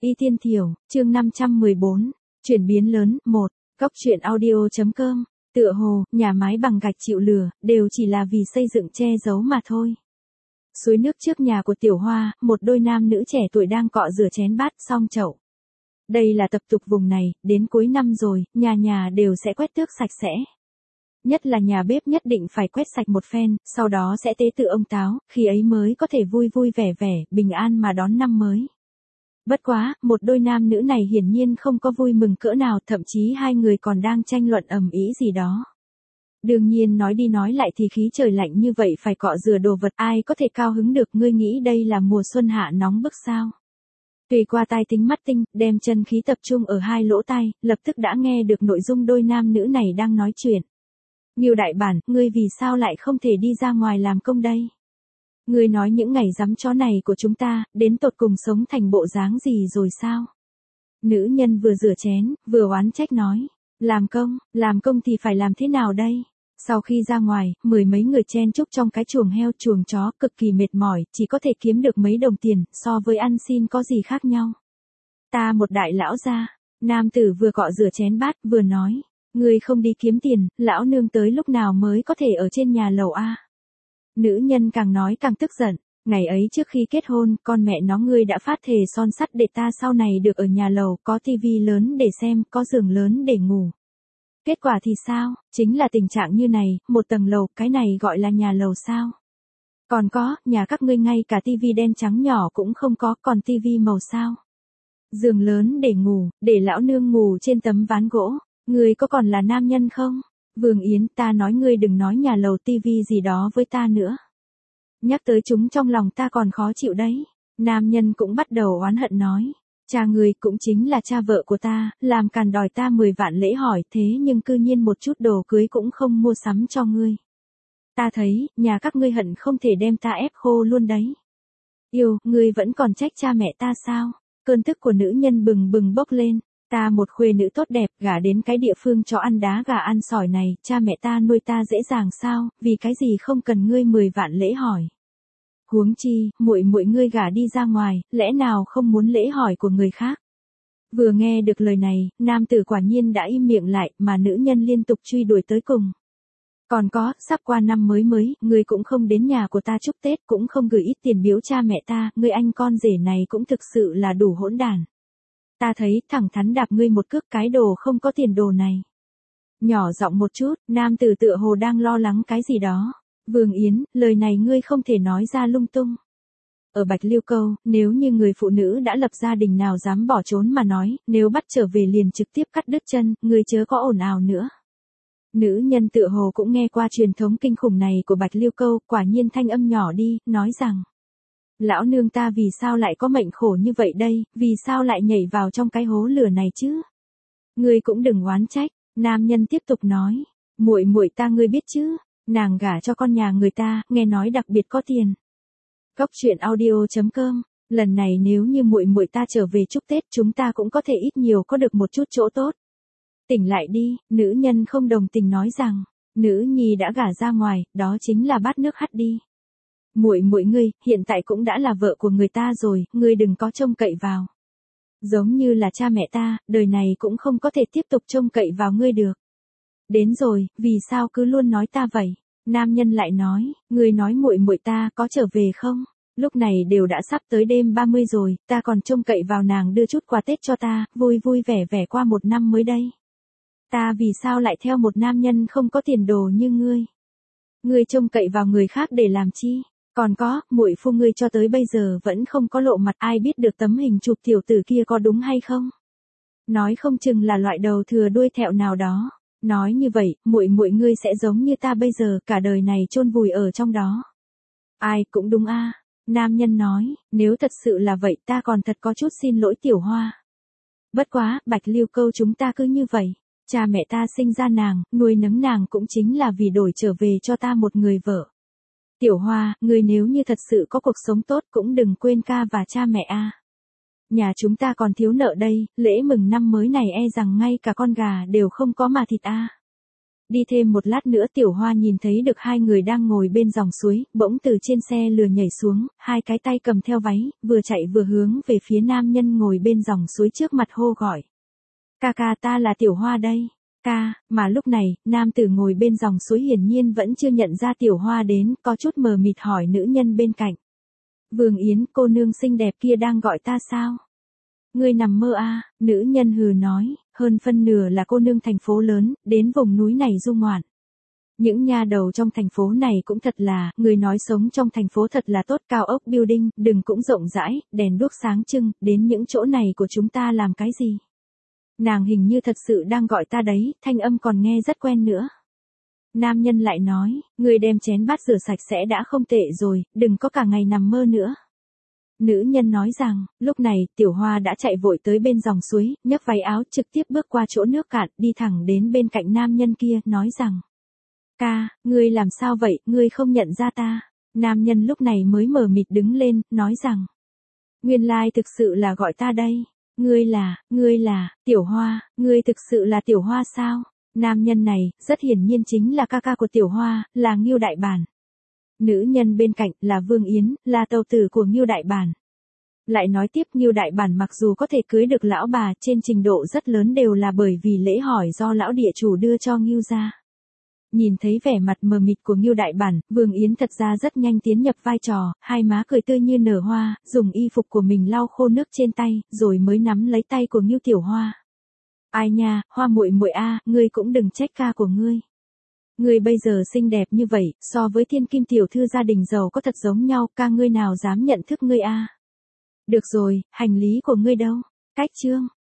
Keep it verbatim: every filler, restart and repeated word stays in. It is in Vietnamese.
Y Tiên Thiểu, chương năm trăm mười bốn, chuyển biến lớn, một, Góc truyện audio.com, tựa hồ, nhà mái bằng gạch chịu lửa, đều chỉ là vì xây dựng che giấu mà thôi. Suối nước trước nhà của Tiểu Hoa, một đôi nam nữ trẻ tuổi đang cọ rửa chén bát xong chậu. Đây là tập tục vùng này, đến cuối năm rồi, nhà nhà đều sẽ quét tước sạch sẽ. Nhất là nhà bếp nhất định phải quét sạch một phen, sau đó sẽ tế tự ông Táo, khi ấy mới có thể vui vui vẻ vẻ, bình an mà đón năm mới. Bất quá, một đôi nam nữ này hiển nhiên không có vui mừng cỡ nào, thậm chí hai người còn đang tranh luận ầm ĩ gì đó. Đương nhiên nói đi nói lại thì khí trời lạnh như vậy phải cọ rửa đồ vật, ai có thể cao hứng được, ngươi nghĩ đây là mùa xuân hạ nóng bức sao? Tùy qua tai tính mắt tinh, đem chân khí tập trung ở hai lỗ tai, lập tức đã nghe được nội dung đôi nam nữ này đang nói chuyện. Ngưu đại bản, ngươi vì sao lại không thể đi ra ngoài làm công đây? Ngươi nói những ngày giắm chó này của chúng ta, đến tột cùng sống thành bộ dáng gì rồi sao? Nữ nhân vừa rửa chén, vừa oán trách nói. Làm công, làm công thì phải làm thế nào đây? Sau khi ra ngoài, mười mấy người chen chúc trong cái chuồng heo chuồng chó cực kỳ mệt mỏi, chỉ có thể kiếm được mấy đồng tiền, so với ăn xin có gì khác nhau. Ta một đại lão gia, nam tử vừa cọ rửa chén bát, vừa nói. Ngươi không đi kiếm tiền, lão nương tới lúc nào mới có thể ở trên nhà lầu a? Nữ nhân càng nói càng tức giận, ngày ấy trước khi kết hôn, con mẹ nó ngươi đã phát thề son sắt để ta sau này được ở nhà lầu, có tivi lớn để xem, có giường lớn để ngủ. Kết quả thì sao, chính là tình trạng như này, một tầng lầu, cái này gọi là nhà lầu sao? Còn có, nhà các ngươi ngay cả tivi đen trắng nhỏ cũng không có, còn tivi màu sao? Giường lớn để ngủ, để lão nương ngủ trên tấm ván gỗ. Ngươi có còn là nam nhân không? Vương Yến, ta nói ngươi đừng nói nhà lầu tivi gì đó với ta nữa. Nhắc tới chúng trong lòng ta còn khó chịu đấy. Nam nhân cũng bắt đầu oán hận nói. Cha ngươi cũng chính là cha vợ của ta, làm càn đòi ta mười vạn lễ hỏi, thế nhưng cư nhiên một chút đồ cưới cũng không mua sắm cho ngươi. Ta thấy, nhà các ngươi hận không thể đem ta ép khô luôn đấy. Yêu, ngươi vẫn còn trách cha mẹ ta sao? Cơn tức của nữ nhân bừng bừng bốc lên. Ta một khuê nữ tốt đẹp, gả đến cái địa phương cho ăn đá gà ăn sỏi này, cha mẹ ta nuôi ta dễ dàng sao, vì cái gì không cần ngươi mười vạn lễ hỏi. Huống chi, muội muội ngươi gả đi ra ngoài, lẽ nào không muốn lễ hỏi của người khác. Vừa nghe được lời này, nam tử quả nhiên đã im miệng lại, mà nữ nhân liên tục truy đuổi tới cùng. Còn có, sắp qua năm mới mới, ngươi cũng không đến nhà của ta chúc Tết, cũng không gửi ít tiền biếu cha mẹ ta, ngươi anh con rể này cũng thực sự là đủ hỗn đản. Ta thấy, thẳng thắn đạp ngươi một cước, cái đồ không có tiền đồ này. Nhỏ giọng một chút, nam tử tựa hồ đang lo lắng cái gì đó. Vương Yến, lời này ngươi không thể nói ra lung tung. Ở Bạch Liêu Câu, nếu như người phụ nữ đã lập gia đình nào dám bỏ trốn mà nói, nếu bắt trở về liền trực tiếp cắt đứt chân, ngươi chớ có ồn ào nữa. Nữ nhân tựa hồ cũng nghe qua truyền thống kinh khủng này của Bạch Liêu Câu, quả nhiên thanh âm nhỏ đi, nói rằng. Lão nương ta vì sao lại có mệnh khổ như vậy đây, vì sao lại nhảy vào trong cái hố lửa này chứ? Ngươi cũng đừng oán trách, nam nhân tiếp tục nói, muội muội ta ngươi biết chứ, nàng gả cho con nhà người ta, nghe nói đặc biệt có tiền. Góc truyện audio.com, lần này nếu như muội muội ta trở về chúc Tết, chúng ta cũng có thể ít nhiều có được một chút chỗ tốt. Tỉnh lại đi, nữ nhân không đồng tình nói rằng, nữ nhi đã gả ra ngoài, đó chính là bát nước hắt đi. Muội muội ngươi, hiện tại cũng đã là vợ của người ta rồi, ngươi đừng có trông cậy vào. Giống như là cha mẹ ta, đời này cũng không có thể tiếp tục trông cậy vào ngươi được. Đến rồi, vì sao cứ luôn nói ta vậy? Nam nhân lại nói, ngươi nói muội muội ta có trở về không? Lúc này đều đã sắp tới đêm ba mươi rồi, ta còn trông cậy vào nàng đưa chút quà Tết cho ta, vui vui vẻ vẻ qua một năm mới đây. Ta vì sao lại theo một nam nhân không có tiền đồ như ngươi? Ngươi trông cậy vào người khác để làm chi? Còn có, muội phu ngươi cho tới bây giờ vẫn không có lộ mặt, ai biết được tấm hình chụp tiểu tử kia có đúng hay không? Nói không chừng là loại đầu thừa đuôi thẹo nào đó. Nói như vậy, muội muội ngươi sẽ giống như ta bây giờ, cả đời này chôn vùi ở trong đó. Ai cũng đúng a. Nam nhân nói, nếu thật sự là vậy ta còn thật có chút xin lỗi Tiểu Hoa. Bất quá, Bạch Liêu Câu chúng ta cứ như vậy. Cha mẹ ta sinh ra nàng, nuôi nấng nàng cũng chính là vì đổi trở về cho ta một người vợ. Tiểu Hoa, ngươi nếu như thật sự có cuộc sống tốt cũng đừng quên ca và cha mẹ a. Nhà chúng ta còn thiếu nợ đây, lễ mừng năm mới này e rằng ngay cả con gà đều không có mà thịt a. Đi thêm một lát nữa Tiểu Hoa nhìn thấy được hai người đang ngồi bên dòng suối, bỗng từ trên xe lừa nhảy xuống, hai cái tay cầm theo váy, vừa chạy vừa hướng về phía nam nhân ngồi bên dòng suối trước mặt hô gọi. Ca ca, ta là Tiểu Hoa đây. Ca, mà lúc này, nam tử ngồi bên dòng suối hiển nhiên vẫn chưa nhận ra Tiểu Hoa đến, có chút mờ mịt hỏi nữ nhân bên cạnh. Vương Yến, cô nương xinh đẹp kia đang gọi ta sao? Ngươi nằm mơ à, nữ nhân hừ nói, hơn phân nửa là cô nương thành phố lớn, đến vùng núi này du ngoạn. Những nha đầu trong thành phố này cũng thật là, người nói sống trong thành phố thật là tốt, cao ốc building, đừng cũng rộng rãi, đèn đuốc sáng trưng, đến những chỗ này của chúng ta làm cái gì? Nàng hình như thật sự đang gọi ta đấy, thanh âm còn nghe rất quen nữa. Nam nhân lại nói, người đem chén bát rửa sạch sẽ đã không tệ rồi, đừng có cả ngày nằm mơ nữa. Nữ nhân nói rằng, lúc này, Tiểu Hoa đã chạy vội tới bên dòng suối, nhấc váy áo trực tiếp bước qua chỗ nước cạn, đi thẳng đến bên cạnh nam nhân kia, nói rằng. Ca, ngươi làm sao vậy, ngươi không nhận ra ta. Nam nhân lúc này mới mờ mịt đứng lên, nói rằng. Nguyên lai thực sự là gọi ta đây. Ngươi là, ngươi là, Tiểu Hoa, ngươi thực sự là Tiểu Hoa sao? Nam nhân này, rất hiển nhiên chính là ca ca của Tiểu Hoa, là Ngưu Đại Bản. Nữ nhân bên cạnh là Vương Yến, là tàu tử của Ngưu Đại Bản. Lại nói tiếp Ngưu Đại Bản mặc dù có thể cưới được lão bà trên trình độ rất lớn đều là bởi vì lễ hỏi do lão địa chủ đưa cho Ngưu gia. Nhìn thấy vẻ mặt mờ mịt của Ngưu Đại Bản, Vương Yến thật ra rất nhanh tiến nhập vai trò, hai má cười tươi như nở hoa, dùng y phục của mình lau khô nước trên tay, rồi mới nắm lấy tay của Ngưu Tiểu Hoa. Ai nha, Hoa muội muội a, ngươi cũng đừng trách ca của ngươi. Ngươi bây giờ xinh đẹp như vậy, so với thiên kim tiểu thư gia đình giàu có thật giống nhau, ca ngươi nào dám nhận thức ngươi a? Được rồi, hành lý của ngươi đâu? Cách chương